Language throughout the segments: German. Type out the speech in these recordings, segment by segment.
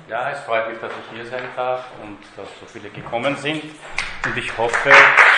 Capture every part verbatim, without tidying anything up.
Ja, es freut mich, dass ich hier sein darf und dass so viele gekommen sind. Und ich hoffe,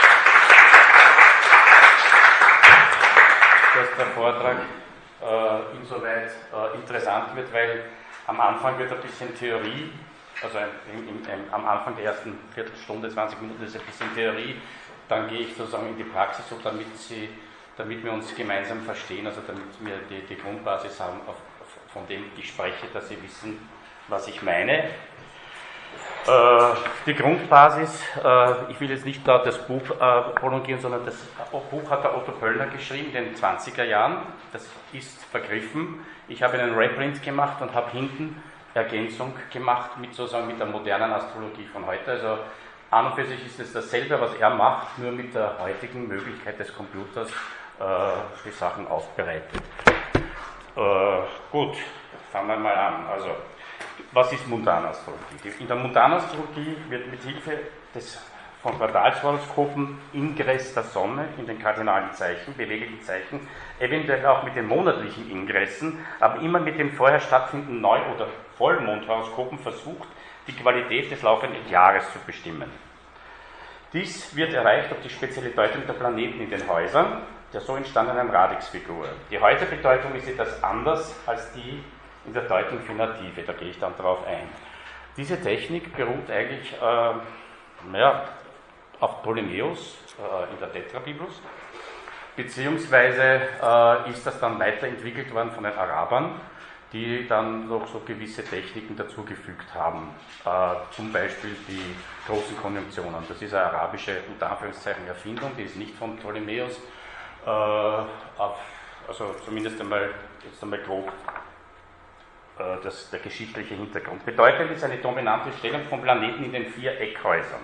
dass der Vortrag äh, insoweit äh, interessant wird, weil am Anfang wird ein bisschen Theorie, also im, im, im, am Anfang der ersten Viertelstunde, zwanzig Minuten ist ein bisschen Theorie, dann gehe ich sozusagen in die Praxis, so damit, sie, damit wir uns gemeinsam verstehen, also damit wir die, die Grundbasis haben, auf, auf, von dem ich spreche, dass Sie wissen, was ich meine. Äh, die Grundbasis, äh, ich will jetzt nicht da das Buch äh, prolongieren, sondern das Buch hat der Otto Pöllner geschrieben in den zwanziger Jahren. Das ist vergriffen. Ich habe einen Reprint gemacht und habe hinten Ergänzung gemacht mit sozusagen mit der modernen Astrologie von heute. Also an und für sich ist es dasselbe, was er macht, nur mit der heutigen Möglichkeit des Computers äh, die Sachen aufbereitet. Äh, gut, fangen wir mal an. Also, was ist Mundanastrologie? In der Mundanastrologie wird mit Hilfe des von Quartalshoroskopen Ingress der Sonne in den kardinalen Zeichen, beweglichen Zeichen, eventuell auch mit den monatlichen Ingressen, aber immer mit den vorher stattfindenden Neu- oder Vollmondhoroskopen versucht, die Qualität des laufenden Jahres zu bestimmen. Dies wird erreicht durch die spezielle Deutung der Planeten in den Häusern, der so entstandenen Radixfigur. Die heutige Bedeutung ist etwas anders als die in der Deutung für Native, da gehe ich dann darauf ein. Diese Technik beruht eigentlich äh, ja, auf Ptolemäus äh, in der Tetrabiblos, beziehungsweise äh, ist das dann weiterentwickelt worden von den Arabern, die dann noch so gewisse Techniken dazugefügt haben, äh, zum Beispiel die großen Konjunktionen. Das ist eine arabische, unter Anführungszeichen, Erfindung, die ist nicht von Ptolemäus, äh, auf, also zumindest einmal, jetzt einmal grob Das, der geschichtliche Hintergrund. Bedeutet ist eine dominante Stellung von Planeten in den vier Eckhäusern.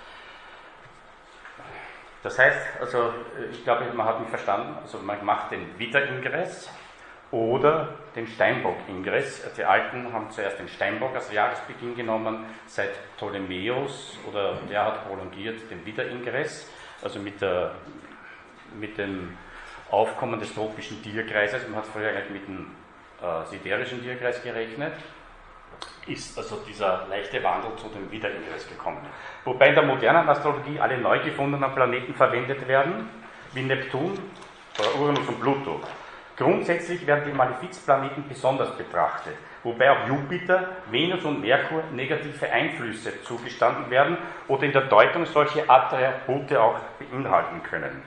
Das heißt, also ich glaube, man hat mich verstanden, also man macht den Widder-Ingress oder den Steinbock-Ingress. Die Alten haben zuerst den Steinbock als Jahresbeginn genommen, seit Ptolemäus, oder der hat prolongiert den Widder-Ingress, also mit, der, mit dem Aufkommen des tropischen Tierkreises. Man hat früher mit dem Äh, siderischen Tierkreis gerechnet, ist also dieser leichte Wandel zu dem Widder-Ingress gekommen. Wobei in der modernen Astrologie alle neu gefundenen Planeten verwendet werden, wie Neptun, Uranus und Pluto. Grundsätzlich werden die Malefizplaneten besonders betrachtet, wobei auch Jupiter, Venus und Merkur negative Einflüsse zugestanden werden oder in der Deutung solche Attribute auch beinhalten können.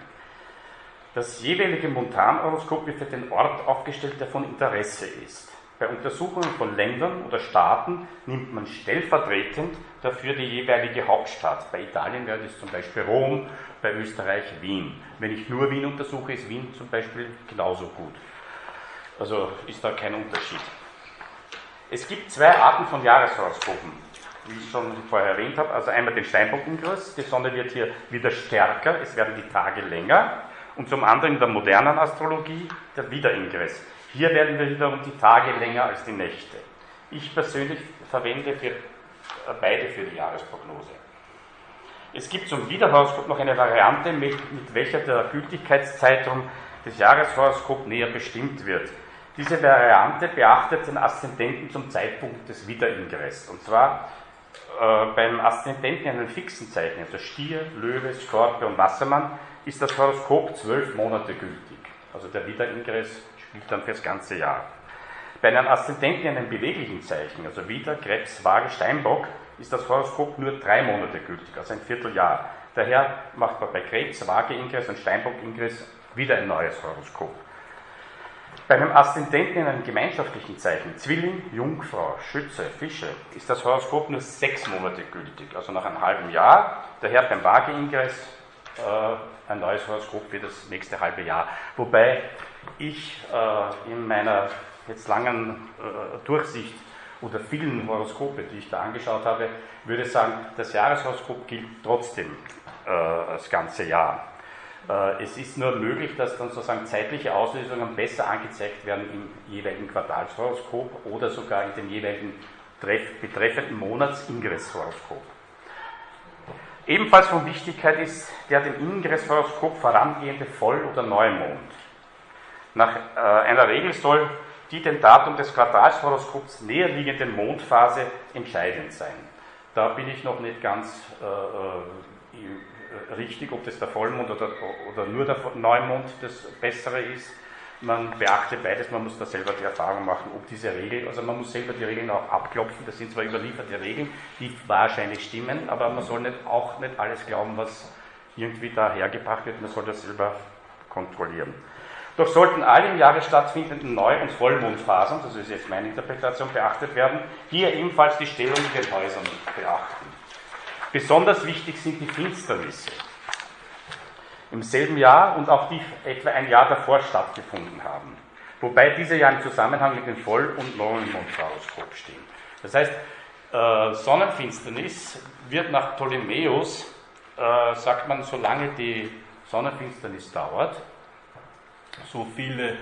Das jeweilige Montanhoroskop wird für den Ort aufgestellt, der von Interesse ist. Bei Untersuchungen von Ländern oder Staaten nimmt man stellvertretend dafür die jeweilige Hauptstadt. Bei Italien wäre das zum Beispiel Rom, bei Österreich Wien. Wenn ich nur Wien untersuche, ist Wien zum Beispiel genauso gut. Also ist da kein Unterschied. Es gibt zwei Arten von Jahreshoroskopen, wie ich schon vorher erwähnt habe. Also einmal den Steinbock-Ingress, die Sonne wird hier wieder stärker, es werden die Tage länger. Und zum anderen in der modernen Astrologie der Widder-Ingress. Hier werden wir wiederum die Tage länger als die Nächte. Ich persönlich verwende für, beide für die Jahresprognose. Es gibt zum Widder-Horoskop noch eine Variante, mit, mit welcher der Gültigkeitszeitraum des Jahreshoroskops näher bestimmt wird. Diese Variante beachtet den Aszendenten zum Zeitpunkt des Widder-Ingress. Und zwar äh, beim Aszendenten in einem fixen Zeichen, also Stier, Löwe, Skorpion, Wassermann, ist das Horoskop zwölf Monate gültig. Also der Widder-Ingress spielt dann für das ganze Jahr. Bei einem Aszendenten in einem beweglichen Zeichen, also Widder, Krebs, Waage, Steinbock, ist das Horoskop nur drei Monate gültig, also ein Vierteljahr. Daher macht man bei Krebs, Waage-Ingress und Steinbock-Ingress wieder ein neues Horoskop. Bei einem Aszendenten in einem gemeinschaftlichen Zeichen, Zwilling, Jungfrau, Schütze, Fische, ist das Horoskop nur sechs Monate gültig, also nach einem halben Jahr. Daher beim Waage-Ingress äh, ein neues Horoskop für das nächste halbe Jahr. Wobei ich äh, in meiner jetzt langen äh, Durchsicht oder vielen Horoskope, die ich da angeschaut habe, würde sagen, das Jahreshoroskop gilt trotzdem äh, das ganze Jahr. Äh, es ist nur möglich, dass dann sozusagen zeitliche Auslösungen besser angezeigt werden im jeweiligen Quartalshoroskop oder sogar in dem jeweiligen treff- betreffenden Monats-Ingress-Horoskop. Ebenfalls von Wichtigkeit ist der dem Ingress-Horoskop vorangehende Voll- oder Neumond. Nach äh, einer Regel soll die dem Datum des Quartalshoroskops näher liegenden Mondphase entscheidend sein. Da bin ich noch nicht ganz äh, äh, richtig, ob das der Vollmond oder, oder nur der Neumond das Bessere ist. Man beachtet beides, man muss da selber die Erfahrung machen, ob diese Regel, also man muss selber die Regeln auch abklopfen, das sind zwar überlieferte Regeln, die wahrscheinlich stimmen, aber man soll nicht, auch nicht alles glauben, was irgendwie da hergebracht wird, man soll das selber kontrollieren. Doch sollten alle im Jahre stattfindenden Neu- und Vollmondphasen, das ist jetzt meine Interpretation, beachtet werden, hier ebenfalls die Stellung in den Häusern beachten. Besonders wichtig sind die Finsternisse im selben Jahr und auch die etwa ein Jahr davor stattgefunden haben. Wobei diese ja im Zusammenhang mit dem Voll- und Neumondhoroskop stehen. Das heißt, äh, Sonnenfinsternis wird nach Ptolemäus, äh, sagt man, solange die Sonnenfinsternis dauert, so viele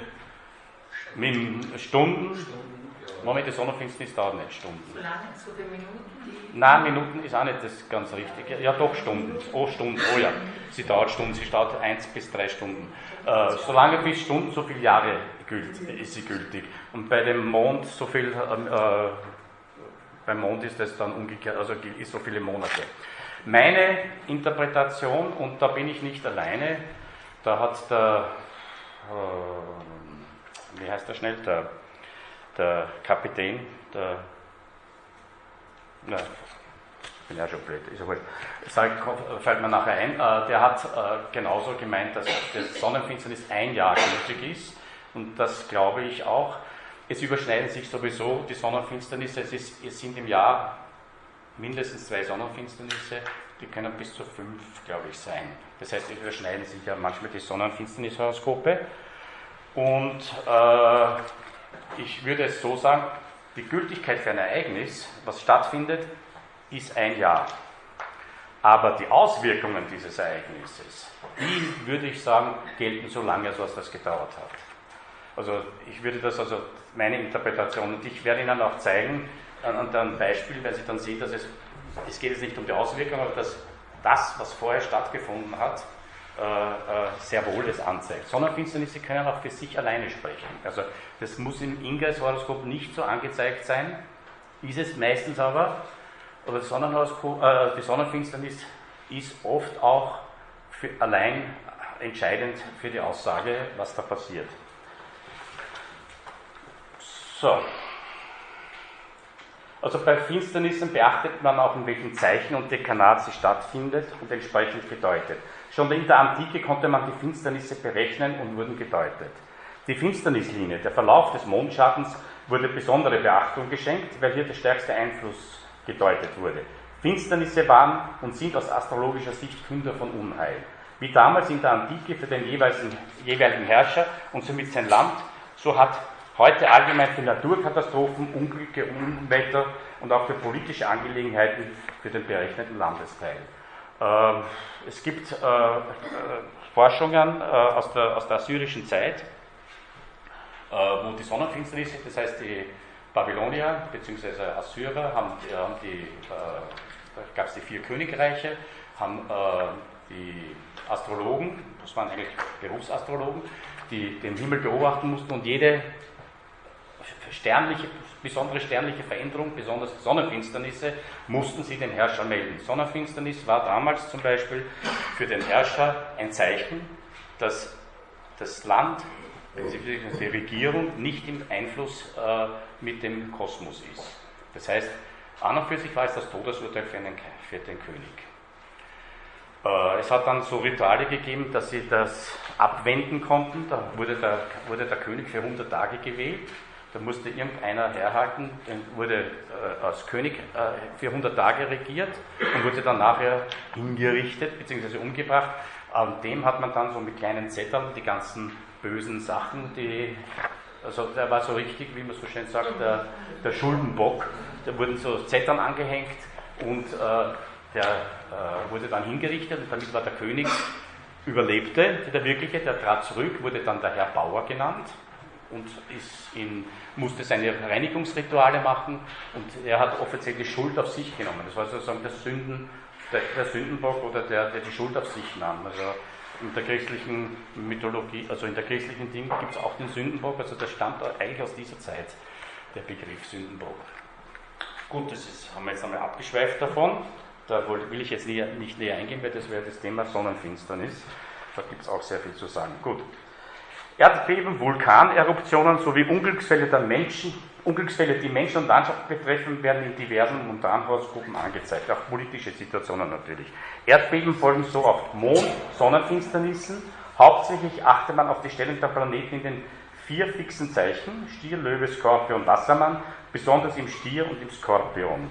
Stunden, Moment, die Sonnenfinsternis dauert nicht Stunden. So lange, so viele Minuten? Nein, Minuten ist auch nicht das ganz richtig. Ja, doch Stunden. Oh, Stunden. Oh ja, sie dauert Stunden. Sie dauert eins bis drei Stunden. Äh, solange bis Stunden, so viele Jahre gilt, ist sie gültig. Und bei dem Mond, so viel, äh, beim Mond ist das dann umgekehrt, also ist so viele Monate. Meine Interpretation, und da bin ich nicht alleine, da hat der, äh, wie heißt der schnell, der, der Kapitän, der, na, ich bin ja schon blöd, ist ja wurscht. Sag, fällt mir nachher ein, äh, der hat äh, genauso gemeint, dass das Sonnenfinsternis ein Jahr gültig ist, und das glaube ich auch. Es überschneiden sich sowieso die Sonnenfinsternisse, es, ist, es sind im Jahr mindestens zwei Sonnenfinsternisse, die können bis zu fünf, glaube ich, sein. Das heißt, es überschneiden sich ja manchmal die Sonnenfinsternishoroskope, und äh, ich würde es so sagen, die Gültigkeit für ein Ereignis, was stattfindet, ist ein Jahr. Aber die Auswirkungen dieses Ereignisses, die würde ich sagen, gelten so lange, als was das gedauert hat. Also ich würde das, also meine Interpretation, und ich werde Ihnen auch zeigen, an einem Beispiel, weil Sie dann sehen, dass es, es geht jetzt nicht um die Auswirkungen, aber dass das, was vorher stattgefunden hat, äh, äh, sehr wohl es anzeigt. Sonnenfinsternisse können auch für sich alleine sprechen. Also das muss im Ingress-Horoskop nicht so angezeigt sein, ist es meistens aber, aber das Sonnenhoroskop, äh, die Sonnenfinsternis ist oft auch für allein entscheidend für die Aussage, was da passiert. So. Also bei Finsternissen beachtet man auch, in welchem Zeichen und Dekanat sie stattfindet und entsprechend gedeutet. Schon in der Antike konnte man die Finsternisse berechnen und wurden gedeutet. Die Finsternislinie, der Verlauf des Mondschattens, wurde besondere Beachtung geschenkt, weil hier der stärkste Einfluss gedeutet wurde. Finsternisse waren und sind aus astrologischer Sicht Künder von Unheil. Wie damals in der Antike für den jeweiligen, jeweiligen Herrscher und somit sein Land, so hat heute allgemein für Naturkatastrophen, Unglücke, Unwetter und auch für politische Angelegenheiten für den berechneten Landesteil. Äh, es gibt äh, äh, Forschungen äh, aus, der, aus der assyrischen Zeit, äh, wo die Sonnenfinsternis, das heißt die Babylonier bzw. Assyrer, haben, haben die, äh, da gab es die vier Königreiche, haben äh, die Astrologen, das waren eigentlich Berufsastrologen, die den Himmel beobachten mussten und jede sternliche, besondere sternliche Veränderung, besonders Sonnenfinsternisse, mussten sie den Herrscher melden. Sonnenfinsternis war damals zum Beispiel für den Herrscher ein Zeichen, dass das Land, die Regierung nicht im Einfluss äh, mit dem Kosmos ist. Das heißt, an und für sich war es das Todesurteil für den, für den König. Äh, es hat dann so Rituale gegeben, dass sie das abwenden konnten. Da wurde der, wurde der König für hundert Tage gewählt. Da musste irgendeiner herhalten, wurde äh, als König äh, für hundert Tage regiert und wurde dann nachher hingerichtet bzw. umgebracht. Und dem hat man dann so mit kleinen Zetteln die ganzen bösen Sachen, die, also der war so richtig, wie man so schön sagt, der, der Schuldenbock, da wurden so Zetteln angehängt und äh, der äh, wurde dann hingerichtet, und damit war der König, überlebte, der wirkliche, der trat zurück, wurde dann der Herr Bauer genannt und ist in, musste seine Reinigungsrituale machen, und er hat offiziell die Schuld auf sich genommen. Das war sozusagen der, Sünden, der, der Sündenbock oder der, der die Schuld auf sich nahm. Also in der christlichen Mythologie, also in der christlichen Ding gibt es auch den Sündenbock, also das stammt eigentlich aus dieser Zeit, der Begriff Sündenbock. Gut, das ist, haben wir jetzt einmal abgeschweift davon, da will ich jetzt nicht näher eingehen, weil das wäre das Thema Sonnenfinsternis, da gibt es auch sehr viel zu sagen. Gut. Erdbeben, Vulkaneruptionen sowie Unglücksfälle der Menschen, Unglücksfälle, die Menschen und Landschaft betreffen, werden in diversen Montanhoroskopen angezeigt, auch politische Situationen natürlich. Erdbeben folgen so auf Mond-, Sonnenfinsternissen. Hauptsächlich achte man auf die Stellung der Planeten in den vier fixen Zeichen, Stier, Löwe, Skorpion, Wassermann, besonders im Stier und im Skorpion.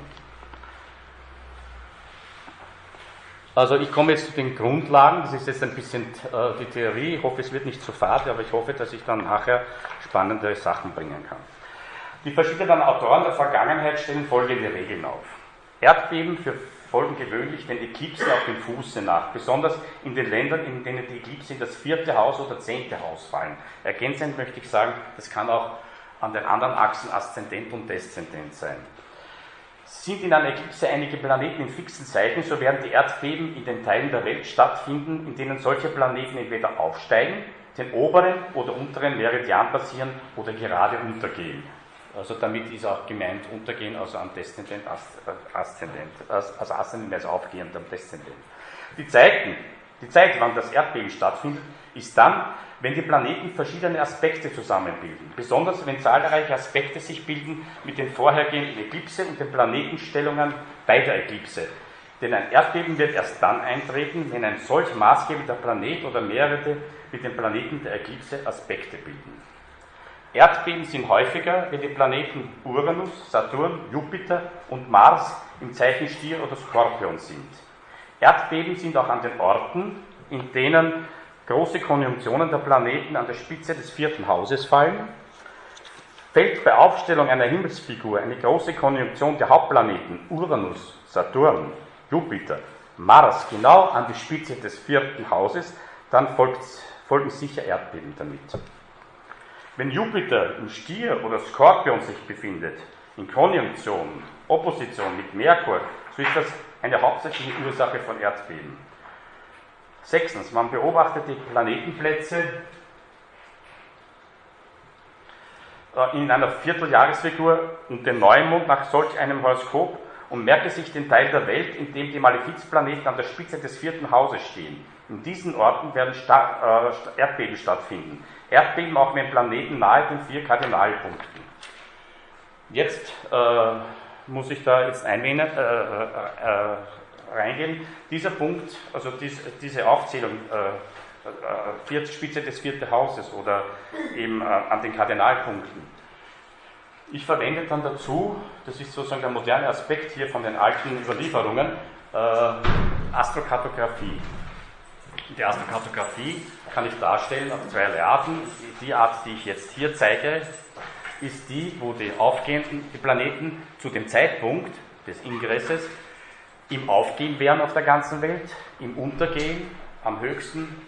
Also ich komme jetzt zu den Grundlagen, das ist jetzt ein bisschen äh, die Theorie, ich hoffe es wird nicht zu fad, aber ich hoffe, dass ich dann nachher spannende Sachen bringen kann. Die verschiedenen Autoren der Vergangenheit stellen folgende Regeln auf. Erdbeben folgen gewöhnlich den Eklipsen auf dem Fuße nach, besonders in den Ländern, in denen die Eklipse in das vierte Haus oder zehnte Haus fallen. Ergänzend möchte ich sagen, das kann auch an den anderen Achsen Aszendent und Deszendent sein. Sind in einer Eklipse einige Planeten in fixen Zeichen, so werden die Erdbeben in den Teilen der Welt stattfinden, in denen solche Planeten entweder aufsteigen, den oberen oder unteren Meridian passieren oder gerade untergehen. Also damit ist auch gemeint untergehen, also am Deszendent, Aszendent, also Aszendent als aufgehend am Deszendent. Die Zeiten, die Zeit, wann das Erdbeben stattfindet, ist dann, wenn die Planeten verschiedene Aspekte zusammenbilden. Besonders wenn zahlreiche Aspekte sich bilden mit den vorhergehenden Eklipse und den Planetenstellungen bei der Eklipse. Denn ein Erdbeben wird erst dann eintreten, wenn ein solch maßgebender Planet oder mehrere mit den Planeten der Eklipse Aspekte bilden. Erdbeben sind häufiger, wenn die Planeten Uranus, Saturn, Jupiter und Mars im Zeichen Stier oder Skorpion sind. Erdbeben sind auch an den Orten, in denen große Konjunktionen der Planeten an der Spitze des vierten Hauses fallen. Fällt bei Aufstellung einer Himmelsfigur eine große Konjunktion der Hauptplaneten Uranus, Saturn, Jupiter, Mars genau an die Spitze des vierten Hauses, dann folgt, folgen sicher Erdbeben damit. Wenn Jupiter im Stier oder Skorpion sich befindet, in Konjunktion, Opposition mit Merkur, so ist das eine hauptsächliche Ursache von Erdbeben. Sechstens, man beobachtet die Planetenplätze in einer Vierteljahresfigur und den Neumond nach solch einem Horoskop und merke sich den Teil der Welt, in dem die Malefizplaneten an der Spitze des vierten Hauses stehen. In diesen Orten werden Sta- äh, Erdbeben stattfinden. Erdbeben auch wenn Planeten nahe den vier Kardinalpunkten. Jetzt äh, muss ich da jetzt einwählen, äh, äh, reingehen. Dieser Punkt, also dies, diese Aufzählung, äh, äh, Spitze des vierten Hauses oder eben äh, an den Kardinalpunkten. Ich verwende dann dazu, das ist sozusagen der moderne Aspekt hier von den alten Überlieferungen, äh, Astrokartographie. Die Astrokartographie kann ich darstellen auf zweierlei Arten. Die Art, die ich jetzt hier zeige, ist die, wo die aufgehenden die Planeten zu dem Zeitpunkt des Ingresses im Aufgehen wären auf der ganzen Welt, im Untergehen, am höchsten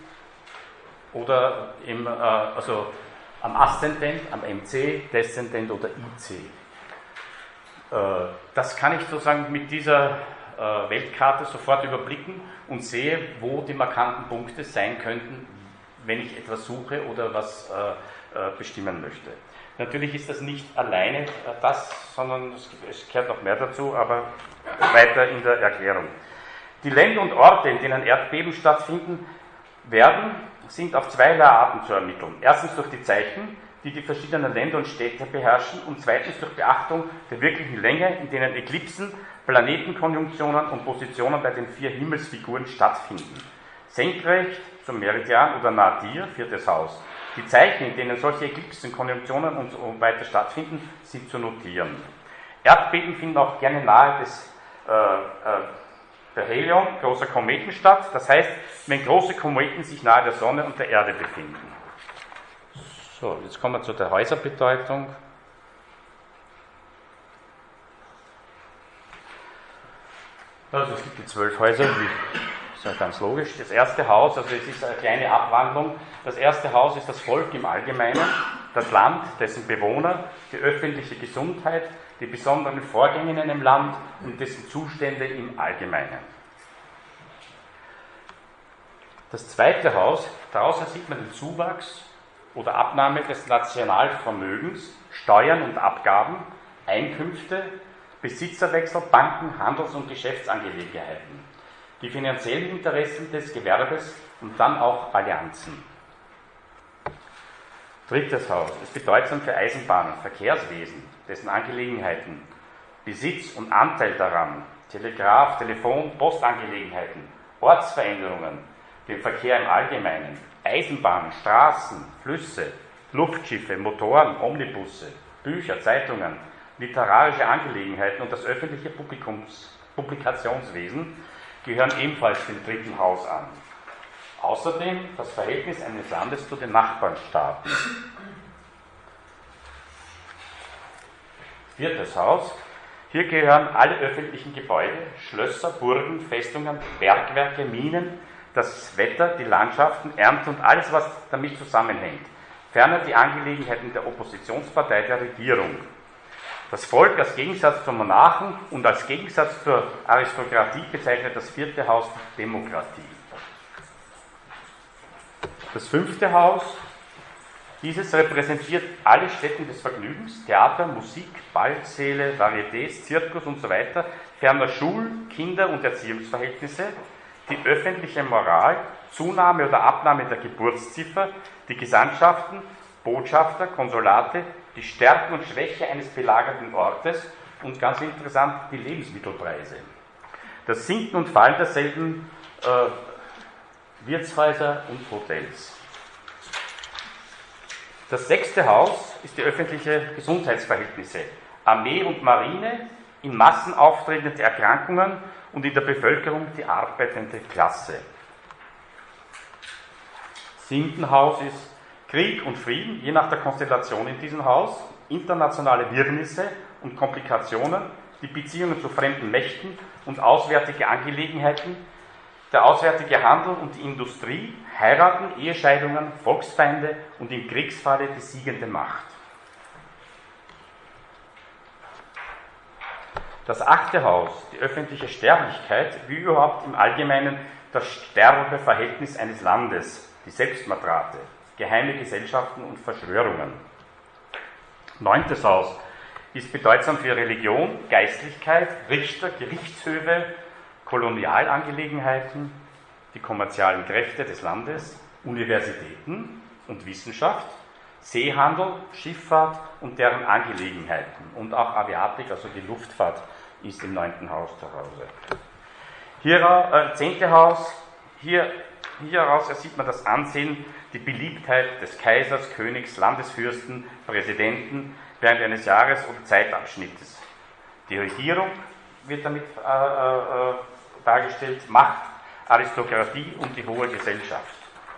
oder im, äh, also am Aszendent, am M C, Deszendent oder I C. Äh, das kann ich sozusagen mit dieser äh, Weltkarte sofort überblicken und sehe, wo die markanten Punkte sein könnten, wenn ich etwas suche oder was äh, äh, bestimmen möchte. Natürlich ist das nicht alleine das, sondern es, es gehört noch mehr dazu, aber weiter in der Erklärung. Die Länder und Orte, in denen Erdbeben stattfinden werden, sind auf zweierlei Arten zu ermitteln. Erstens durch die Zeichen, die die verschiedenen Länder und Städte beherrschen, und zweitens durch Beachtung der wirklichen Länge, in denen Eklipsen, Planetenkonjunktionen und Positionen bei den vier Himmelsfiguren stattfinden. Senkrecht zum Meridian oder nahe dir, viertes Haus. Die Zeichen, in denen solche Eklipsen, Konjunktionen und so weiter stattfinden, sind zu notieren. Erdbeben finden auch gerne nahe des äh, äh, Perihelion, großer Kometen statt. Das heißt, wenn große Kometen sich nahe der Sonne und der Erde befinden. So, jetzt kommen wir zu der Häuserbedeutung. Also es gibt die zwölf Häuser, die das ist ja ganz logisch. Das erste Haus, also es ist eine kleine Abwandlung. Das erste Haus ist das Volk im Allgemeinen, das Land, dessen Bewohner, die öffentliche Gesundheit, die besonderen Vorgänge in einem Land und dessen Zustände im Allgemeinen. Das zweite Haus, draußen sieht man den Zuwachs oder Abnahme des Nationalvermögens, Steuern und Abgaben, Einkünfte, Besitzerwechsel, Banken, Handels- und Geschäftsangelegenheiten, die finanziellen Interessen des Gewerbes und dann auch Allianzen. Drittes Haus ist bedeutsam für Eisenbahnen, Verkehrswesen, dessen Angelegenheiten, Besitz und Anteil daran, Telegraph, Telefon, Postangelegenheiten, Ortsveränderungen, den Verkehr im Allgemeinen, Eisenbahnen, Straßen, Flüsse, Luftschiffe, Motoren, Omnibusse, Bücher, Zeitungen, literarische Angelegenheiten und das öffentliche Publikums, Publikationswesen gehören ebenfalls dem dritten Haus an. Außerdem das Verhältnis eines Landes zu den Nachbarstaaten. Viertes Haus. Hier gehören alle öffentlichen Gebäude, Schlösser, Burgen, Festungen, Bergwerke, Minen, das Wetter, die Landschaften, Ernte und alles, was damit zusammenhängt. Ferner die Angelegenheiten der Oppositionspartei der Regierung. Das Volk als Gegensatz zum Monarchen und als Gegensatz zur Aristokratie bezeichnet das vierte Haus die Demokratie. Das fünfte Haus, dieses repräsentiert alle Stätten des Vergnügens, Theater, Musik, Ballsäle, Varietés, Zirkus und so weiter, ferner Schul-, Kinder- und Erziehungsverhältnisse, die öffentliche Moral, Zunahme oder Abnahme der Geburtsziffer, die Gesandtschaften, Botschafter, Konsulate, die Stärke und Schwäche eines belagerten Ortes und ganz interessant die Lebensmittelpreise. Das Sinken und Fallen derselben äh, Wirtshäuser und Hotels. Das sechste Haus ist die öffentliche Gesundheitsverhältnisse. Armee und Marine, in Massen auftretende Erkrankungen und in der Bevölkerung die arbeitende Klasse. Siebten Haus ist Krieg und Frieden, je nach der Konstellation in diesem Haus, internationale Wirrnisse und Komplikationen, die Beziehungen zu fremden Mächten und auswärtige Angelegenheiten, der auswärtige Handel und die Industrie, Heiraten, Ehescheidungen, Volksfeinde und im Kriegsfalle die siegende Macht. Das achte Haus, die öffentliche Sterblichkeit, wie überhaupt im Allgemeinen das Sterbeverhältnis eines Landes, die Selbstmordrate, geheime Gesellschaften und Verschwörungen. Neuntes Haus ist bedeutsam für Religion, Geistlichkeit, Richter, Gerichtshöfe, Kolonialangelegenheiten, die kommerzialen Kräfte des Landes, Universitäten und Wissenschaft, Seehandel, Schifffahrt und deren Angelegenheiten und auch Aviatik, also die Luftfahrt, ist im neunten Haus zu Hause. Hier, äh, zehnte Haus, hier, hieraus sieht man das Ansehen, die Beliebtheit des Kaisers, Königs, Landesfürsten, Präsidenten während eines Jahres oder Zeitabschnittes. Die Regierung wird damit äh, äh, dargestellt, Macht, Aristokratie und die hohe Gesellschaft.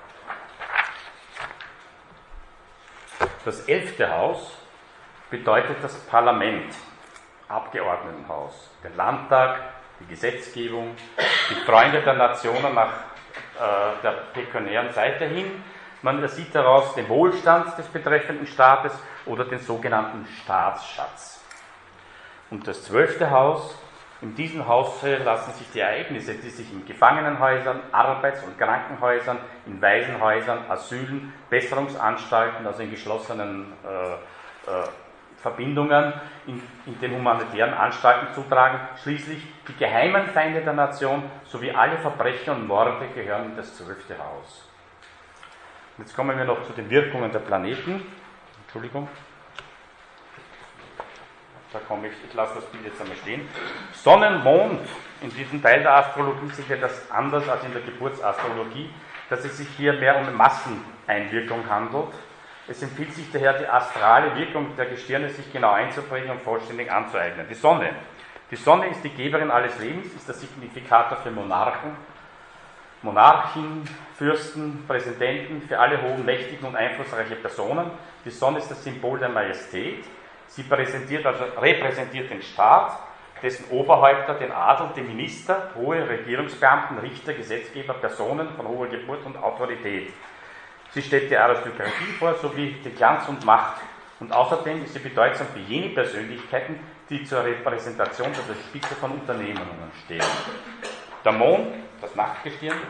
Das elfte Haus bedeutet das Parlament, Abgeordnetenhaus, der Landtag, die Gesetzgebung, die Freunde der Nationen nach äh, der pekuniären Seite hin. Man sieht daraus den Wohlstand des betreffenden Staates oder den sogenannten Staatsschatz. Und das zwölfte Haus, in diesem Haus lassen sich die Ereignisse, die sich in Gefangenenhäusern, Arbeits- und Krankenhäusern, in Waisenhäusern, Asylen, Besserungsanstalten, also in geschlossenen äh, äh, Verbindungen, in, in den humanitären Anstalten zutragen. Schließlich die geheimen Feinde der Nation sowie alle Verbrechen und Morde gehören in das zwölfte Haus. Jetzt kommen wir noch zu den Wirkungen der Planeten. Entschuldigung. Da komme ich, ich lasse das Bild jetzt einmal stehen. Sonne, Mond, in diesem Teil der Astrologie sieht ja das anders als in der Geburtsastrologie, dass es sich hier mehr um Masseneinwirkung handelt. Es empfiehlt sich daher, die astrale Wirkung der Gestirne sich genau einzuprägen und vollständig anzueignen. Die Sonne. Die Sonne ist die Geberin alles Lebens, ist der Signifikator für Monarchen, Monarchen, Fürsten, Präsidenten, für alle hohen, mächtigen und einflussreiche Personen. Die Sonne ist das Symbol der Majestät. Sie präsentiert, also repräsentiert den Staat, dessen Oberhäupter, den Adel, die Minister, hohe Regierungsbeamten, Richter, Gesetzgeber, Personen von hoher Geburt und Autorität. Sie stellt die Aristokratie vor, sowie die Glanz und Macht. Und außerdem ist sie bedeutsam für jene Persönlichkeiten, die zur Repräsentation an der Spitze von Unternehmungen stehen. Der Mond, das Nachtgestirn,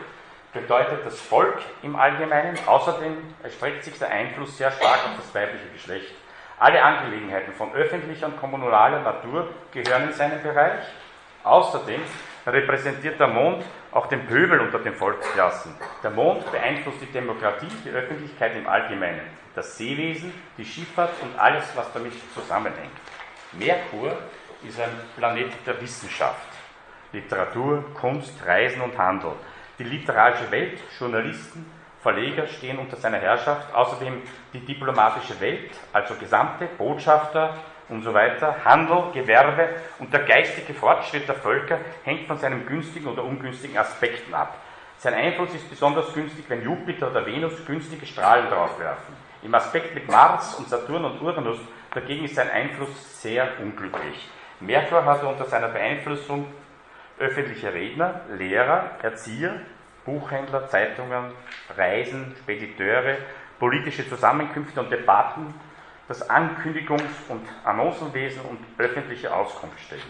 bedeutet das Volk im Allgemeinen. Außerdem erstreckt sich der Einfluss sehr stark auf das weibliche Geschlecht. Alle Angelegenheiten von öffentlicher und kommunaler Natur gehören in seinen Bereich. Außerdem repräsentiert der Mond auch den Pöbel unter den Volksklassen. Der Mond beeinflusst die Demokratie, die Öffentlichkeit im Allgemeinen, das Seewesen, die Schifffahrt und alles, was damit zusammenhängt. Merkur ist ein Planet der Wissenschaft, Literatur, Kunst, Reisen und Handel. Die literarische Welt, Journalisten, Verleger stehen unter seiner Herrschaft, außerdem die diplomatische Welt, also gesamte Botschafter und so weiter, Handel, Gewerbe und der geistige Fortschritt der Völker hängt von seinen günstigen oder ungünstigen Aspekten ab. Sein Einfluss ist besonders günstig, wenn Jupiter oder Venus günstige Strahlen drauf werfen. Im Aspekt mit Mars und Saturn und Uranus dagegen ist sein Einfluss sehr unglücklich. Merkur hatte unter seiner Beeinflussung öffentliche Redner, Lehrer, Erzieher, Buchhändler, Zeitungen, Reisen, Spediteure, politische Zusammenkünfte und Debatten, das Ankündigungs- und Annoncenwesen und öffentliche Auskunftsstellen.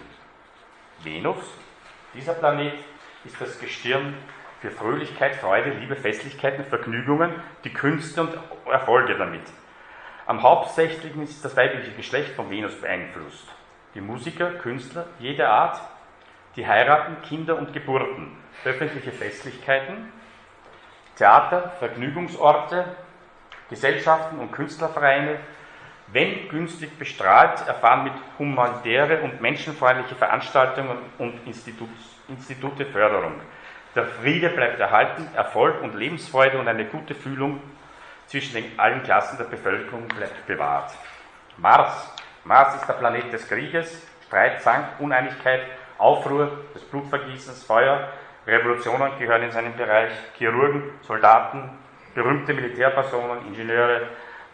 Venus, dieser Planet, ist das Gestirn für Fröhlichkeit, Freude, Liebe, Festlichkeiten, Vergnügungen, die Künste und Erfolge damit. Am hauptsächlichen ist das weibliche Geschlecht von Venus beeinflusst. Die Musiker, Künstler jeder Art, die heiraten, Kinder und Geburten, öffentliche Festlichkeiten, Theater, Vergnügungsorte, Gesellschaften und Künstlervereine, wenn günstig bestrahlt, erfahren mit humanitäre und menschenfreundliche Veranstaltungen und Institut, Institute Förderung. Der Friede bleibt erhalten, Erfolg und Lebensfreude und eine gute Fühlung zwischen den allen Klassen der Bevölkerung bleibt bewahrt. Mars. Mars ist der Planet des Krieges, Streit, Zank, Uneinigkeit, Aufruhr, des Blutvergießens, Feuer, Revolutionen gehören in seinen Bereich, Chirurgen, Soldaten, berühmte Militärpersonen, Ingenieure,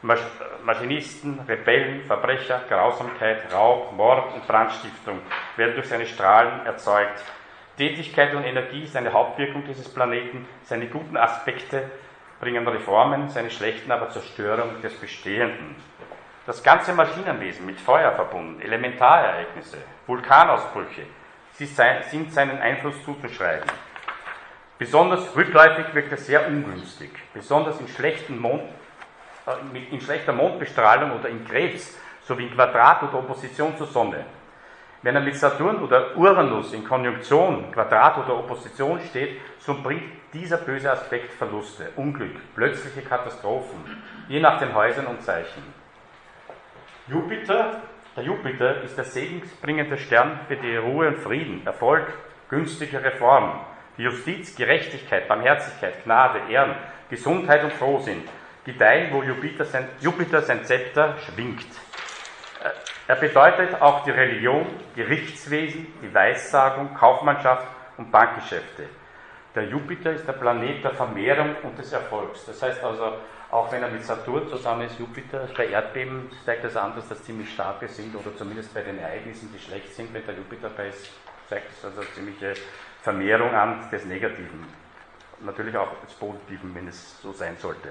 Maschinisten, Rebellen, Verbrecher, Grausamkeit, Raub, Mord und Brandstiftung werden durch seine Strahlen erzeugt. Tätigkeit und Energie ist eine Hauptwirkung dieses Planeten. Seine guten Aspekte bringen Reformen, seine schlechten aber Zerstörung des Bestehenden. Das ganze Maschinenwesen mit Feuer verbunden, Elementarereignisse, Vulkanausbrüche, sie sind seinen Einfluss zuzuschreiben. Besonders rückläufig wirkt er sehr ungünstig, besonders in schlechten Mond in schlechter Mondbestrahlung oder in Krebs, sowie in Quadrat oder Opposition zur Sonne. Wenn er mit Saturn oder Uranus in Konjunktion, Quadrat oder Opposition steht, so bringt dieser böse Aspekt Verluste, Unglück, plötzliche Katastrophen, je nach den Häusern und Zeichen. Jupiter, der Jupiter ist der segensbringende Stern für die Ruhe und Frieden, Erfolg, günstige Reformen, die Justiz, Gerechtigkeit, Barmherzigkeit, Gnade, Ehren, Gesundheit und Frohsinn, gedeihen, wo Jupiter sein, Jupiter sein Zepter schwingt. Er bedeutet auch die Religion, Gerichtswesen, die Weissagung, Kaufmannschaft und Bankgeschäfte. Der Jupiter ist der Planet der Vermehrung und des Erfolgs. Das heißt also, auch wenn er mit Saturn zusammen ist, Jupiter, bei Erdbeben zeigt das an, dass das ziemlich starke sind, oder zumindest bei den Ereignissen, die schlecht sind, wenn der Jupiter dabei ist, zeigt es also eine ziemliche Vermehrung an des Negativen. Natürlich auch des Positiven, wenn es so sein sollte.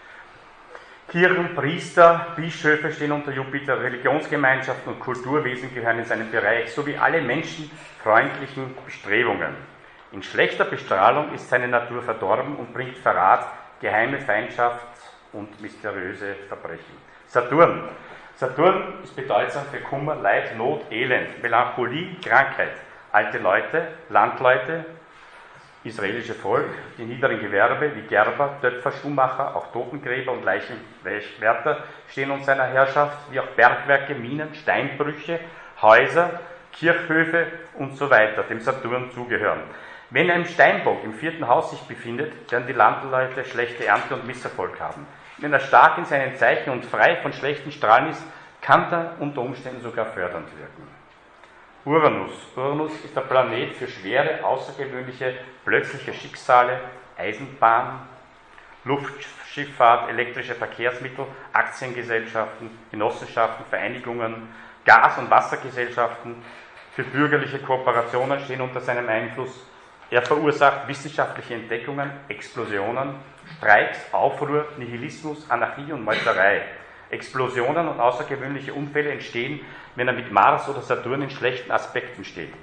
Kirchen, Priester, Bischöfe stehen unter Jupiter, Religionsgemeinschaften und Kulturwesen gehören in seinen Bereich, sowie alle menschenfreundlichen Bestrebungen. In schlechter Bestrahlung ist seine Natur verdorben und bringt Verrat, geheime Feindschaft und mysteriöse Verbrechen. Saturn. Saturn ist bedeutsam für Kummer, Leid, Not, Elend, Melancholie, Krankheit. Alte Leute, Landleute, israelische Volk, die niederen Gewerbe wie Gerber, Töpfer, Schuhmacher, auch Totengräber und Leichenwärter stehen unter seiner Herrschaft, wie auch Bergwerke, Minen, Steinbrüche, Häuser, Kirchhöfe und so weiter, dem Saturn zugehören. Wenn er im Steinbock im vierten Haus sich befindet, werden die Landleute schlechte Ernte und Misserfolg haben. Wenn er stark in seinen Zeichen und frei von schlechten Strahlen ist, kann er unter Umständen sogar fördernd wirken. Uranus. Uranus ist der Planet für schwere, außergewöhnliche, plötzliche Schicksale, Eisenbahn, Luftschifffahrt, elektrische Verkehrsmittel, Aktiengesellschaften, Genossenschaften, Vereinigungen, Gas- und Wassergesellschaften. Für bürgerliche Kooperationen stehen unter seinem Einfluss. Er verursacht wissenschaftliche Entdeckungen, Explosionen, Streiks, Aufruhr, Nihilismus, Anarchie und Meuterei. Explosionen und außergewöhnliche Unfälle entstehen, wenn er mit Mars oder Saturn in schlechten Aspekten steht.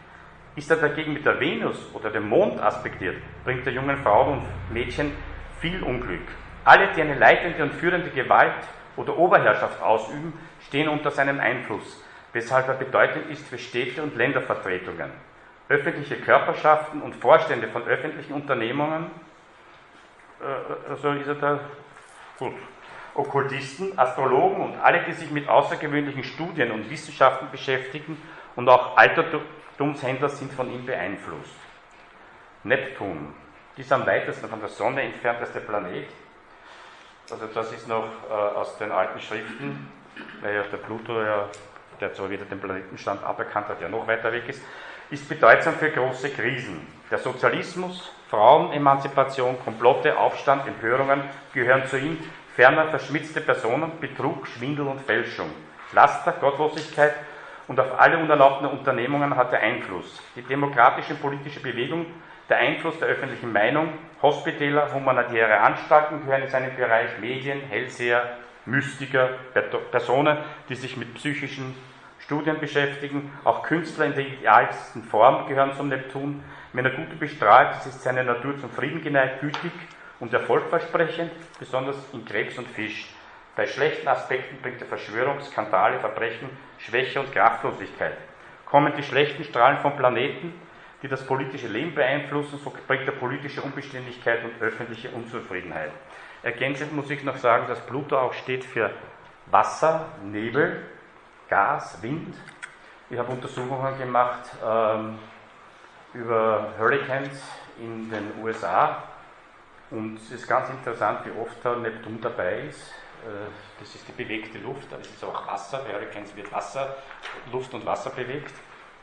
Ist er dagegen mit der Venus oder dem Mond aspektiert, bringt er jungen Frauen und Mädchen viel Unglück. Alle, die eine leitende und führende Gewalt oder Oberherrschaft ausüben, stehen unter seinem Einfluss, weshalb er bedeutend ist für Städte und Ländervertretungen. Öffentliche Körperschaften und Vorstände von öffentlichen Unternehmungen, äh, also ist er da gut. Okkultisten, Astrologen und alle, die sich mit außergewöhnlichen Studien und Wissenschaften beschäftigen und auch Altertumshändler sind von ihm beeinflusst. Neptun, dies am weitesten von der Sonne entfernteste Planet. Also das ist noch äh, aus den alten Schriften, weil ja der Pluto, ja, der zwar wieder den Planetenstand aberkannt hat, ja noch weiter weg ist, ist bedeutsam für große Krisen. Der Sozialismus, Frauenemanzipation, Komplotte, Aufstand, Empörungen gehören zu ihm, ferner verschmitzte Personen, Betrug, Schwindel und Fälschung, Laster, Gottlosigkeit und auf alle unerlaubten Unternehmungen hat er Einfluss. Die demokratische und politische Bewegung, der Einfluss der öffentlichen Meinung, Hospitäler, humanitäre Anstalten gehören in seinen Bereich, Medien, Hellseher, Mystiker, Personen, die sich mit psychischen Studien beschäftigen, auch Künstler in der idealsten Form gehören zum Neptun. Wenn er Gute bestrahlt, ist seine Natur zum Frieden geneigt, gütig und erfolgversprechend, besonders in Krebs und Fisch. Bei schlechten Aspekten bringt er Verschwörung, Skandale, Verbrechen, Schwäche und Kraftlosigkeit. Kommen die schlechten Strahlen vom Planeten, die das politische Leben beeinflussen, so bringt er politische Unbeständigkeit und öffentliche Unzufriedenheit. Ergänzend muss ich noch sagen, dass Pluto auch steht für Wasser, Nebel, Gas, Wind. Ich habe Untersuchungen gemacht ähm, über Hurricanes in den U S A und es ist ganz interessant, wie oft da Neptun dabei ist. Äh, das ist die bewegte Luft, aber es ist auch Wasser. Bei Hurricanes wird Wasser, Luft und Wasser bewegt.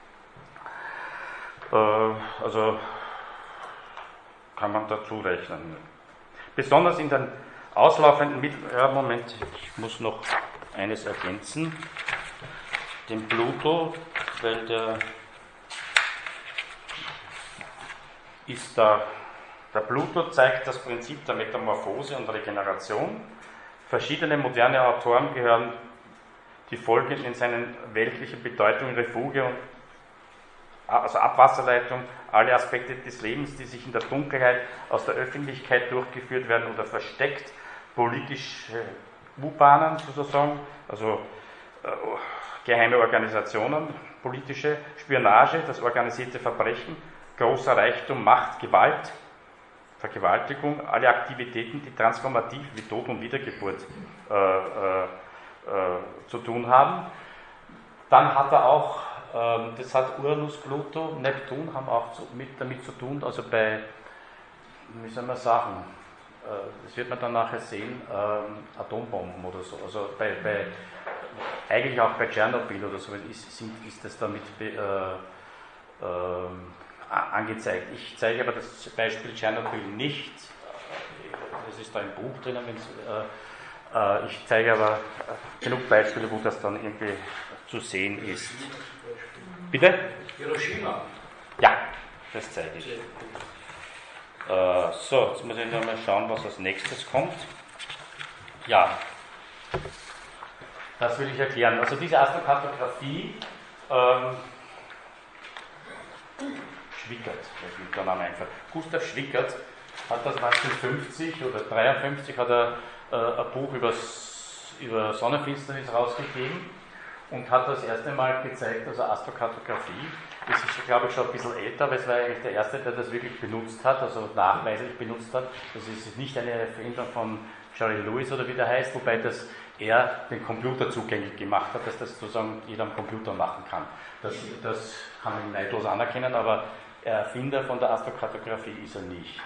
Äh, also kann man dazu rechnen. Besonders in den auslaufenden Mittel... Ja, Moment, ich muss noch eines ergänzen. Den Pluto, weil der ist da, der Pluto zeigt das Prinzip der Metamorphose und Regeneration. Verschiedene moderne Autoren gehören die folgenden in seinen weltlichen Bedeutungen Refuge und also Abwasserleitung, alle Aspekte des Lebens, die sich in der Dunkelheit aus der Öffentlichkeit durchgeführt werden oder versteckt, politische U-Bahnen sozusagen, also äh, geheime Organisationen, politische Spionage, das organisierte Verbrechen, großer Reichtum, Macht, Gewalt, Vergewaltigung, alle Aktivitäten, die transformativ wie Tod und Wiedergeburt äh, äh, äh, zu tun haben. Dann hat er auch, äh, das hat Uranus, Pluto, Neptun haben auch zu, mit, damit zu tun, also bei, wie soll man sagen, äh, das wird man dann nachher sehen, äh, Atombomben oder so, also bei, bei eigentlich auch bei Tschernobyl oder so ist, sind, ist das damit äh, äh, angezeigt. Ich zeige aber das Beispiel Tschernobyl nicht, das ist da im Buch drinnen, äh, äh, ich zeige aber genug Beispiele, wo das dann irgendwie zu sehen ist. Bitte? Hiroshima. Ja, das zeige ich. Äh, so, jetzt muss ich noch mal schauen, was als nächstes kommt. Ja. Das will ich erklären. Also diese Astrokartographie ähm, Schwickert, das liegt dann am Einfall. Gustav Schwickert hat das neunzehnhundertfünfzig oder dreiundfünfzig hat er äh, ein Buch übers, über Sonnenfinsternis rausgegeben und hat das erste Mal gezeigt, also Astrokartographie. Das ist, glaube ich, schon ein bisschen älter, aber es war eigentlich der erste, der das wirklich benutzt hat, also nachweislich benutzt hat. Das ist nicht eine Erfindung von Jerry Lewis oder wie der heißt, wobei das er den Computer zugänglich gemacht hat, dass das sozusagen jeder am Computer machen kann. Das, das kann man neidlos anerkennen, aber Erfinder von der Astrokartographie ist er nicht.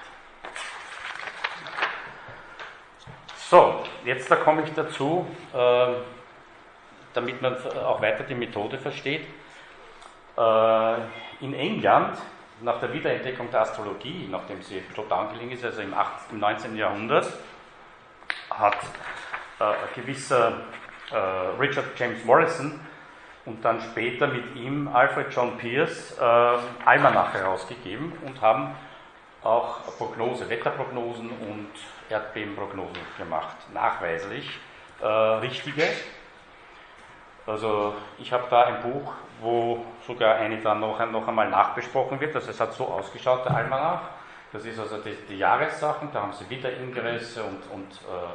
So, jetzt da komme ich dazu, äh, damit man auch weiter die Methode versteht. Äh, in England, nach der Wiederentdeckung der Astrologie, nachdem sie total gelingen ist, also im, achtzehnten, im neunzehnten Jahrhundert, hat äh, ein gewisser äh, Richard James Morrison und dann später mit ihm Alfred John Pierce äh, Almanach herausgegeben und haben auch Prognose, Wetterprognosen und Erdbebenprognosen gemacht, nachweislich äh, richtige. Also ich habe da ein Buch, wo sogar eine dann noch, noch einmal nachbesprochen wird. Also es hat so ausgeschaut, der Almanach. Das ist also die, die Jahressachen, da haben sie Witteringresse und, und äh,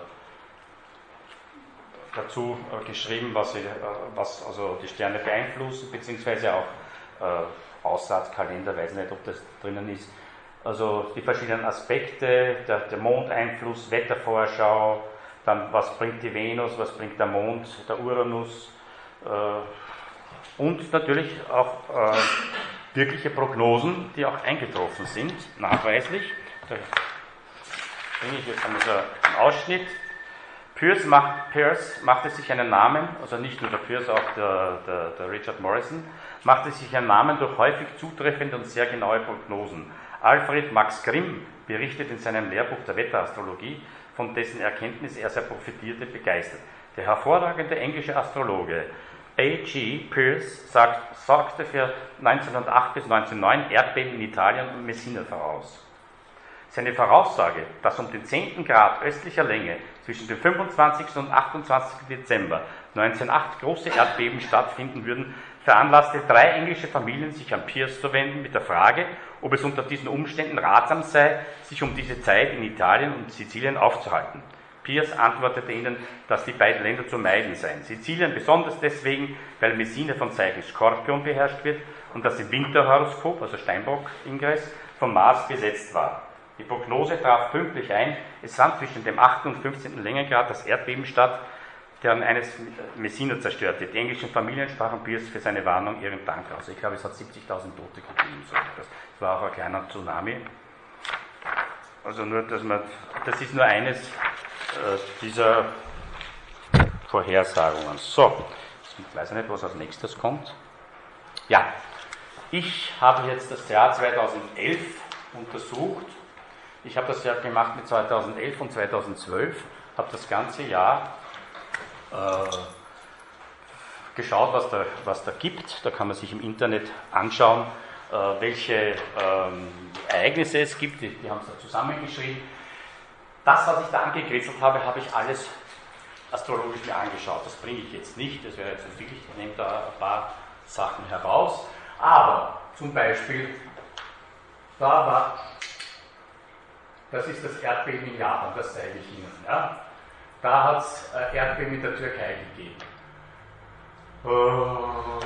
dazu äh, geschrieben, was, sie, äh, was also die Sterne beeinflussen, beziehungsweise auch äh, Aussaatkalender, weiß nicht, ob das drinnen ist. Also die verschiedenen Aspekte, der, der Mondeinfluss, Wettervorschau, dann was bringt die Venus, was bringt der Mond, der Uranus äh, und natürlich auch äh, wirkliche Prognosen, die auch eingetroffen sind, nachweislich. Da bringe ich jetzt einmal so einen Ausschnitt. Peirce, macht, Peirce machte sich einen Namen, also nicht nur der Peirce, auch der, der, der Richard Morrison, machte sich einen Namen durch häufig zutreffende und sehr genaue Prognosen. Alfred Max Grimm berichtet in seinem Lehrbuch der Wetterastrologie, von dessen Erkenntnis er sehr profitierte, begeistert. Der hervorragende englische Astrologe A G Peirce sagt, sorgte für neunzehnhundertacht bis neunzehnhundertneun Erdbeben in Italien und Messina voraus. Seine Voraussage, dass um den zehnten Grad östlicher Länge zwischen dem fünfundzwanzigsten und achtundzwanzigsten Dezember neunzehnhundertacht große Erdbeben stattfinden würden, veranlasste drei englische Familien, sich an Peirce zu wenden mit der Frage, ob es unter diesen Umständen ratsam sei, sich um diese Zeit in Italien und Sizilien aufzuhalten. Peirce antwortete ihnen, dass die beiden Länder zu meiden seien. Sizilien besonders deswegen, weil Messina von Zeichen Skorpion beherrscht wird und das im Winterhoroskop, also Steinbock-Ingress, vom Mars besetzt war. Die Prognose traf pünktlich ein, es fand zwischen dem achten und fünfzehnten Längengrad das Erdbeben statt, deren eines Messina zerstörte. Die englischen Familien sprachen Peirce für seine Warnung ihren Dank aus. Ich glaube, es hat siebzigtausend Tote gegeben. Das war auch ein kleiner Tsunami. Also nur, dass man, das ist nur eines äh, dieser Vorhersagungen. So, ich weiß nicht, was als nächstes kommt. Ja, ich habe jetzt das Jahr zweitausendelf untersucht. Ich habe das ja gemacht mit zweitausendelf und zweitausendzwölf, habe das ganze Jahr äh, geschaut, was da, was da gibt. Da kann man sich im Internet anschauen, äh, welche ähm, Ereignisse es gibt. Die, die haben es da zusammengeschrieben. Das, was ich da angekritzelt habe, habe ich alles astrologisch mir angeschaut. Das bringe ich jetzt nicht, das wäre jetzt zu viel. Ich nehme da ein paar Sachen heraus. Aber zum Beispiel, da war, das ist das Erdbeben in Japan, das zeige ich Ihnen. Ja? Da hat es äh, Erdbeben in der Türkei gegeben. Äh,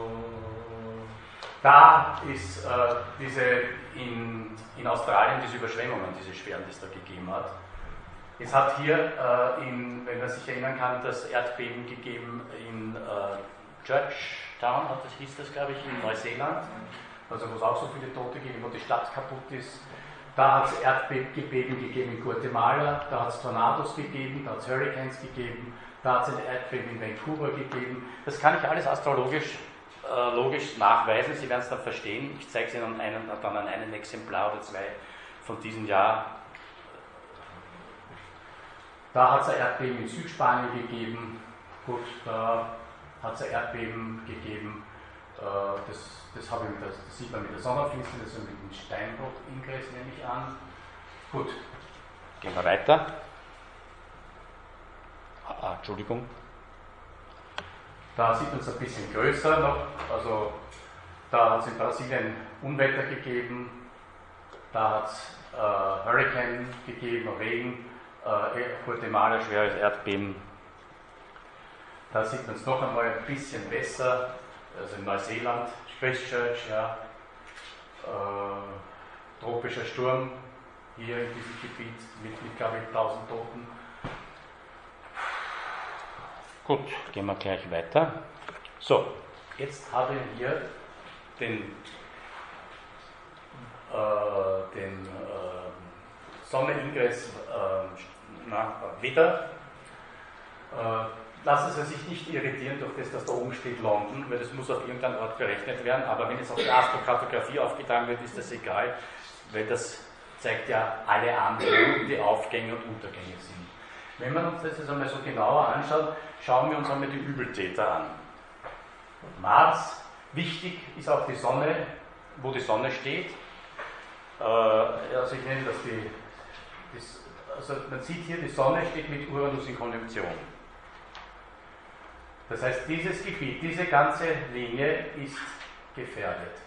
da ist äh, diese in, in Australien diese Überschwemmungen, diese schweren, die es da gegeben hat. Es hat hier, äh, in, wenn man sich erinnern kann, das Erdbeben gegeben in äh, Georgetown, hat das, hieß das, glaube ich, in Neuseeland, also wo es auch so viele Tote gegeben, wo die Stadt kaputt ist. Da hat es Erdbeben gegeben in Guatemala, da hat es Tornados gegeben, da hat es Hurricanes gegeben, da hat es ein Erdbeben in Vancouver gegeben. Das kann ich alles astrologisch äh, logisch nachweisen, Sie werden es dann verstehen. Ich zeige es Ihnen an einem, dann an einem Exemplar oder zwei von diesem Jahr. Da hat es ein Erdbeben in Südspanien gegeben, gut, da hat es ein Erdbeben gegeben. Das, das, habe ich mit der, das sieht man mit der Sonnenfinsternis, also mit dem Steinbock-Ingress nehme ich an. Gut, gehen wir weiter. Ah, Entschuldigung. Da sieht man es ein bisschen größer noch. Also da hat es in Brasilien Unwetter gegeben, da hat es äh, Hurricane gegeben, Regen, äh, Guatemala, schweres Erdbeben. Da sieht man es noch einmal ein bisschen besser. Also in Neuseeland, Christchurch, ja, äh, tropischer Sturm hier in diesem Gebiet mit, mit glaube ich, tausend Toten. Gut, gehen wir gleich weiter. So, jetzt haben wir hier den, äh, den äh, Sonneningress äh, Widder. Äh, Lassen Sie sich nicht irritieren durch das, dass da oben steht London, weil das muss auf irgendeinem Ort berechnet werden, aber wenn es auf der Astrokartografie aufgetragen wird, ist das egal, weil das zeigt ja alle an, wo die Aufgänge und Untergänge sind. Wenn wir uns das jetzt einmal so genauer anschauen, schauen wir uns einmal die Übeltäter an. Mars, wichtig ist auch die Sonne, wo die Sonne steht. Also ich nenne das die, das, also man sieht hier, die Sonne steht mit Uranus in Konjunktion. Das heißt, dieses Gebiet, diese ganze Linie ist gefährdet.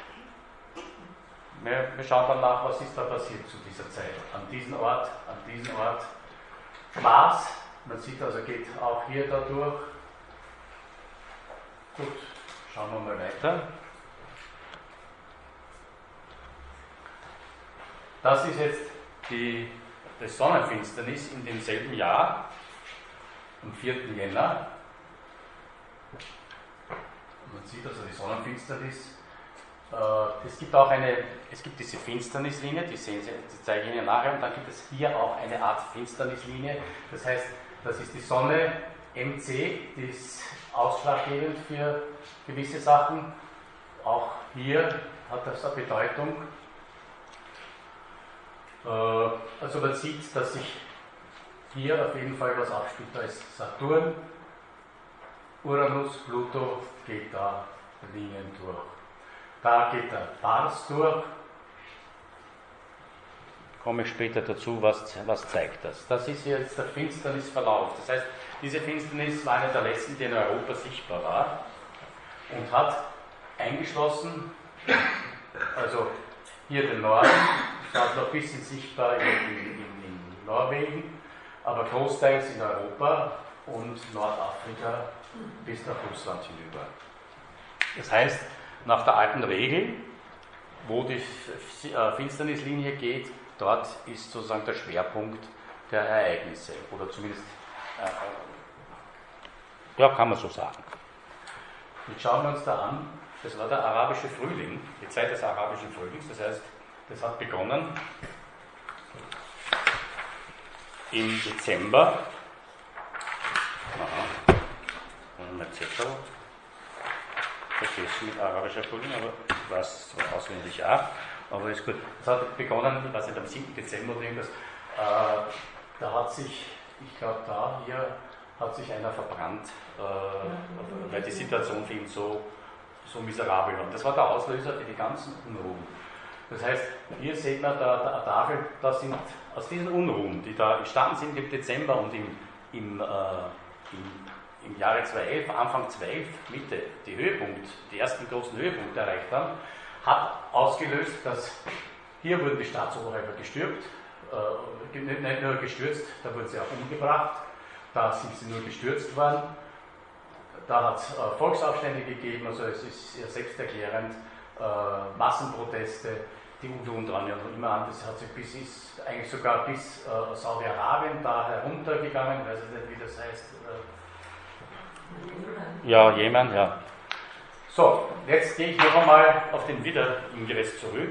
Wir, wir schauen dann nach, was ist da passiert zu dieser Zeit. An diesem Ort, an diesem Ort. Maß, man sieht also, geht auch hier da durch. Gut, schauen wir mal weiter. Das ist jetzt die, die Sonnenfinsternis in demselben Jahr, am vierten Jänner. Man sieht also die Sonnenfinsternis. Äh, es gibt auch eine, es gibt diese Finsternislinie, die sehen Sie, die zeige ich Ihnen nachher, und dann gibt es hier auch eine Art Finsternislinie. Das heißt, das ist die Sonne M C, die ist ausschlaggebend für gewisse Sachen. Auch hier hat das eine Bedeutung. Äh, also man sieht, dass sich hier auf jeden Fall was abspielt. Da ist Saturn, Uranus, Pluto geht da Linien durch. Da geht der Mars durch. Komme ich später dazu, was, was zeigt das. Das ist jetzt der Finsternisverlauf. Das heißt, diese Finsternis war eine der letzten, die in Europa sichtbar war und hat eingeschlossen, also hier den Norden, das war noch ein bisschen sichtbar in, in, in Norwegen, aber großteils in Europa und Nordafrika bis nach Russland hinüber. Das heißt, nach der alten Regel, wo die Finsternislinie geht, dort ist sozusagen der Schwerpunkt der Ereignisse, oder zumindest, äh, ja, kann man so sagen. Jetzt schauen wir uns da an, das war der arabische Frühling, die Zeit des arabischen Frühlings, das heißt, das hat begonnen im Dezember. Aha, mein Zettel. Vergessen mit arabischer Frühling, aber ich weiß es zwar auswendig auch, aber ist gut. Es hat begonnen, ich weiß nicht, am siebten Dezember oder irgendwas, äh, da hat sich, ich glaube da, hier hat sich einer verbrannt, äh, weil die Situation für ihn so, so miserabel war. Das war der Auslöser für die ganzen Unruhen. Das heißt, hier sieht man da, da eine Tafel, da sind aus diesen Unruhen, die da entstanden sind im Dezember und im, im, äh, im im Jahre zweitausendelf, Anfang zweitausendelf, Mitte, die Höhepunkt, die ersten großen Höhepunkte erreicht haben, hat ausgelöst, dass hier wurden die Staatsoberhäupter gestürzt, äh, nicht nur gestürzt, da wurden sie auch umgebracht, da sind sie nur gestürzt worden, da hat es äh, Volksaufstände gegeben, also es ist sehr selbsterklärend, äh, Massenproteste, die Unruhen dran ja noch immer an, das hat sich bis, ist eigentlich sogar bis äh, Saudi-Arabien da heruntergegangen, ich weiß nicht, wie das heißt. Äh, Ja, jemand, ja. So, jetzt gehe ich noch einmal auf den Widder-Ingress zurück.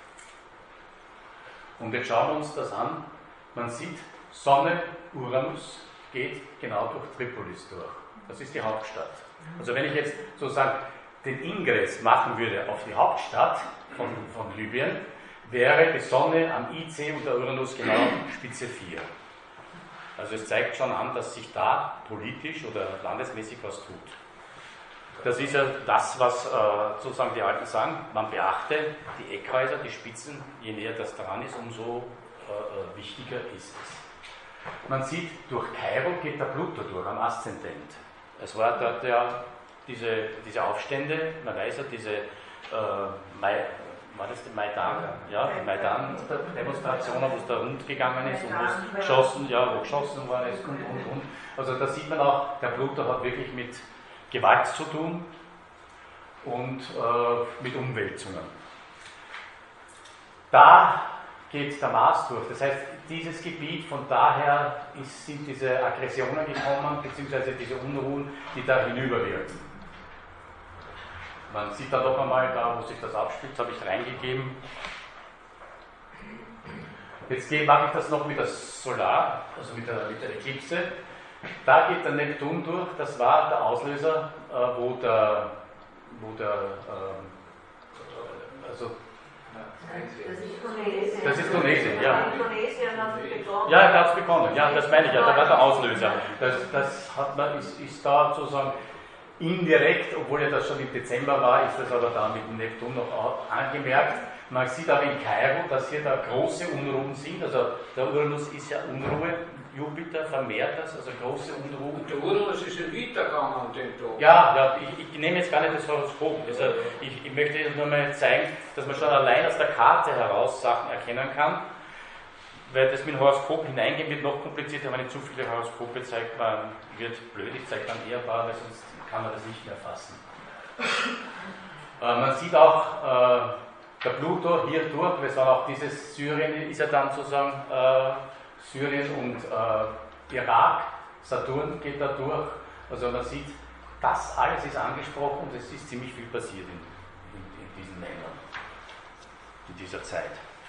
Und jetzt schauen wir uns das an. Man sieht, Sonne, Uranus geht genau durch Tripolis durch. Das ist die Hauptstadt. Also wenn ich jetzt sozusagen den Ingress machen würde auf die Hauptstadt von, von Libyen, wäre die Sonne am I C und der Uranus genau Spitze vier. Also es zeigt schon an, dass sich da politisch oder landesmäßig was tut. Das ist ja das, was äh, sozusagen die Alten sagen, man beachte die Eckhäuser, die Spitzen, je näher das dran ist, umso äh, wichtiger ist es. Man sieht, durch Kairo geht der Pluto durch, am Aszendent. Es war der, der, diese, diese Aufstände, man weiß ja, diese äh, Mai, war das die Maidan, ja, die Maidan-Demonstrationen, wo es da rund gegangen ist und wo es geschossen, ja, wo geschossen worden ist und, und, und. Also da sieht man auch, der Pluto hat wirklich mit Gewalt zu tun und äh, mit Umwälzungen. Da geht der Mars durch, das heißt, dieses Gebiet, von daher ist, sind diese Aggressionen gekommen, beziehungsweise diese Unruhen, die da hinüberwirken. Man sieht da doch einmal, da wo sich das abspielt, das habe ich reingegeben. Jetzt mache ich das noch mit der Solar, also mit der, mit der Eklipse. Da geht der Neptun durch, das war der Auslöser, äh, wo der, wo der äh, also das ist Tunesien. Das ist Tunesien, ja. In Tunesien hat es begonnen. Ja, da hat es begonnen, ja, das meine ich ja, da war der Auslöser. Das, das hat man, ist, ist da sozusagen indirekt, obwohl ja das schon im Dezember war, ist das aber da mit dem Neptun noch angemerkt. Man sieht aber in Kairo, dass hier da große Unruhen sind. Also der Uranus ist ja Unruhe, Jupiter vermehrt das, also große Unruhen. Und der Uranus ist ja weitergegangen an dem Tag. Ja, ja ich, ich nehme jetzt gar nicht das Horoskop. Also ich, ich möchte nur mal zeigen, dass man schon allein aus der Karte heraus Sachen erkennen kann. Weil das mit dem Horoskop hineingehen wird noch komplizierter, wenn man nicht zu viele Horoskope zeigt, man wird blöd, ich zeige dann eher ein paar, weil sonst kann man das nicht mehr fassen. Äh, man sieht auch äh, der Pluto hier durch, wir sagen auch dieses Syrien ist ja dann sozusagen äh, Syrien und äh, Irak, Saturn geht da durch, also man sieht, das alles ist angesprochen und es ist ziemlich viel passiert in, in, in diesen Ländern, in dieser Zeit.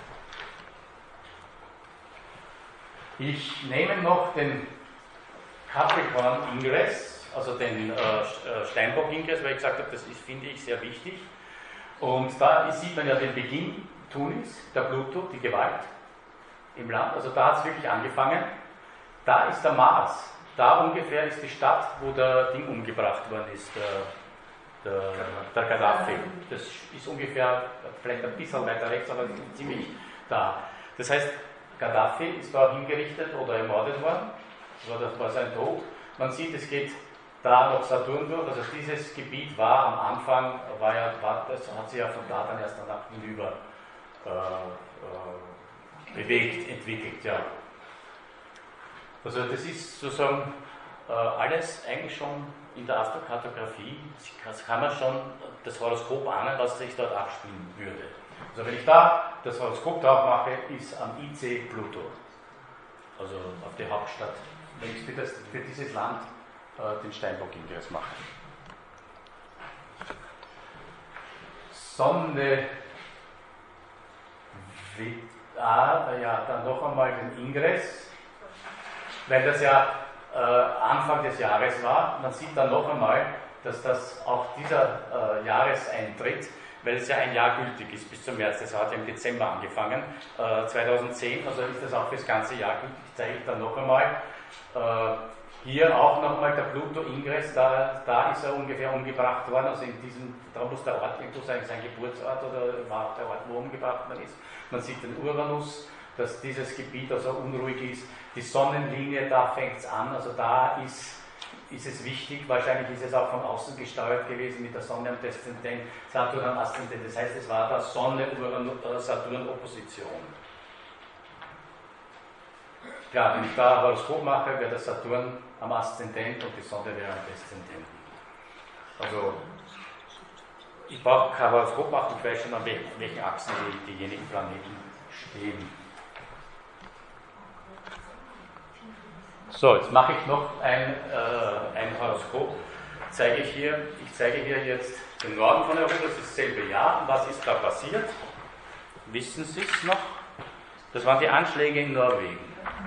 Ich nehme noch den Capricorn-Ingress, also den äh, Steinbock-Ingress, weil ich gesagt habe, das ist, finde ich, sehr wichtig. Und da sieht man ja den Beginn Tunis, der Pluto, die Gewalt im Land. Also da hat es wirklich angefangen. Da ist der Mars. Da ungefähr ist die Stadt, wo der Ding umgebracht worden ist, der, der, der Gaddafi. Das ist ungefähr, vielleicht ein bisschen weiter rechts, aber ziemlich da. Das heißt, Gaddafi ist da hingerichtet oder ermordet worden, das war sein Tod. Man sieht, es geht da noch Saturn durch, also dieses Gebiet war am Anfang, war ja, war, das hat sich ja von da dann erst danach hinüber äh, äh, bewegt, entwickelt. Ja. Also das ist sozusagen äh, alles eigentlich schon in der Astrokartografie, das kann man schon das Horoskop ahnen, was sich dort abspielen würde. Also wenn ich da das Horoskop drauf mache, ist am I C Pluto, also auf die Hauptstadt. Wenn ich für, das, für dieses Land äh, den Steinbock-Ingress mache. Sonne, ah, ja, dann noch einmal den Ingress, weil das ja äh, Anfang des Jahres war. Man sieht dann noch einmal, dass das auch dieser äh, Jahreseintritt, weil es ja ein Jahr gültig ist bis zum März, das hat ja im Dezember angefangen, äh, zweitausendzehn, also ist das auch für das ganze Jahr gültig, zeige ich dann noch einmal. Äh, hier auch nochmal der Pluto-Ingress, da, da ist er ungefähr umgebracht worden, also in diesem, da muss der Ort irgendwo sein, sein Geburtsort oder war auch der Ort, wo umgebracht worden ist. Man sieht den Uranus, dass dieses Gebiet also unruhig ist, die Sonnenlinie, da fängt es an, also da ist ist es wichtig, wahrscheinlich ist es auch von außen gesteuert gewesen mit der Sonne am Deszendent, Saturn am Aszendent, das heißt, es war da Sonne-Saturn-Opposition. Klar, wenn ich da ein Horoskop mache, wäre der Saturn am Aszendent und die Sonne wäre am Deszendent. Also, ich brauche kein Horoskop machen, ich weiß schon, an welchen Achsen die, diejenigen Planeten stehen. So, jetzt mache ich noch ein, äh, ein Horoskop. Zeige ich, hier, ich zeige hier jetzt den Norden von Europa, das ist dasselbe Jahr. Und was ist da passiert? Wissen Sie es noch? Das waren die Anschläge in Norwegen.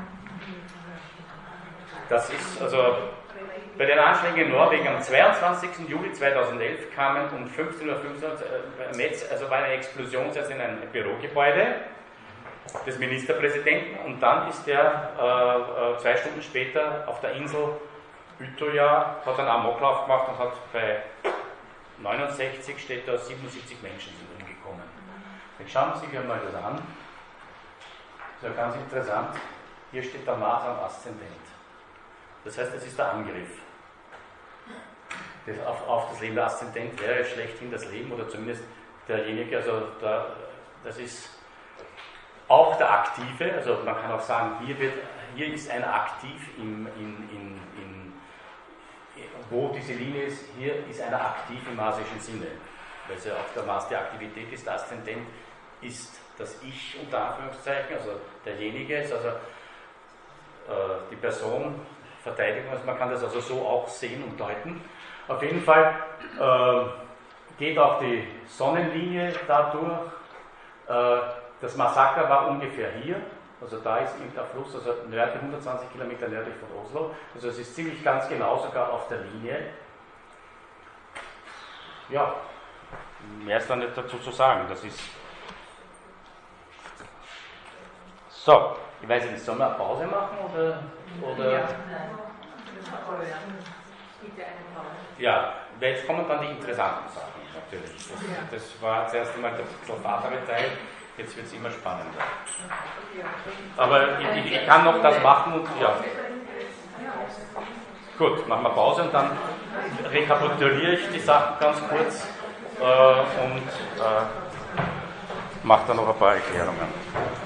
Das ist also bei den Anschlägen in Norwegen am zweiundzwanzigsten Juli zweitausendelf kamen um fünfzehn Uhr fünfundzwanzig äh, Metz, also war eine Explosion also in ein Bürogebäude des Ministerpräsidenten und dann ist er äh, zwei Stunden später auf der Insel Utøya, hat einen Amoklauf gemacht und hat bei neunundsechzig steht da siebenundsiebzig Menschen sind umgekommen. Jetzt schauen Sie sich einmal das an. Das ist ja ganz interessant. Hier steht der Mars am Aszendent. Das heißt, das ist der Angriff. Das auf, auf das Leben. Der Aszendent wäre schlechthin das Leben oder zumindest derjenige, also der, das ist auch der Aktive, also man kann auch sagen, hier, wird, hier ist einer aktiv, im, in, in, in, wo diese Linie ist, hier ist einer aktiv im marsischen Sinne. Weil es ja auch der Mars die Aktivität ist, der Aszendent ist das Ich unter Anführungszeichen, also derjenige ist, also äh, die Person, Verteidigung, also man kann das also so auch sehen und deuten. Auf jeden Fall äh, geht auch die Sonnenlinie dadurch. Äh, Das Massaker war ungefähr hier, also da ist irgendein Fluss, also nördlich, hundertzwanzig Kilometer nördlich von Oslo. Also es ist ziemlich ganz genau sogar auf der Linie. Ja, mehr ist da nicht dazu zu sagen. Das ist. So, ich weiß nicht, sollen wir eine Pause machen oder? oder? Ja, bitte eine Pause. Ja, jetzt kommen dann die interessanten Sachen natürlich. Das, das war zuerst einmal der profatere Teil, jetzt wird es immer spannender. Aber ich, ich, ich kann noch das machen und ja. Gut, machen wir Pause und dann rekapituliere ich die Sachen ganz kurz äh, und äh, mache dann noch ein paar Erklärungen.